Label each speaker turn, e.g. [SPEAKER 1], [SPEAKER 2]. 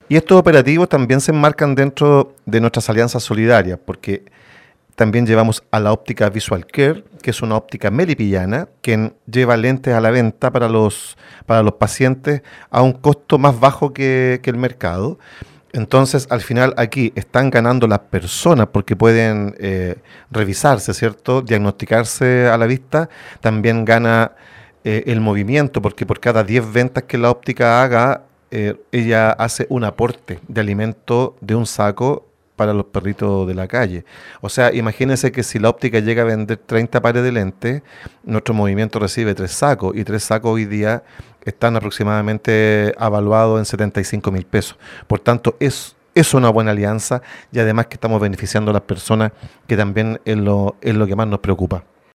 [SPEAKER 1] Y estos operativos también se enmarcan dentro de nuestras alianzas solidarias, porque también llevamos a la óptica Visual Care, que es una óptica melipillana, quien lleva lentes a la venta para los pacientes a un costo más bajo que el mercado. Entonces, al final aquí están ganando las personas porque pueden revisarse, ¿cierto? Diagnosticarse a la vista. También gana el movimiento, porque por cada 10 ventas que la óptica haga, ella hace un aporte de alimento de un saco para los perritos de la calle. O sea, imagínense que si la óptica llega a vender 30 pares de lentes, nuestro movimiento recibe 3 sacos, y 3 sacos hoy día están aproximadamente avaluados en 75.000 pesos. Por tanto, es una buena alianza, y además que estamos beneficiando a las personas, que también es lo que más nos preocupa.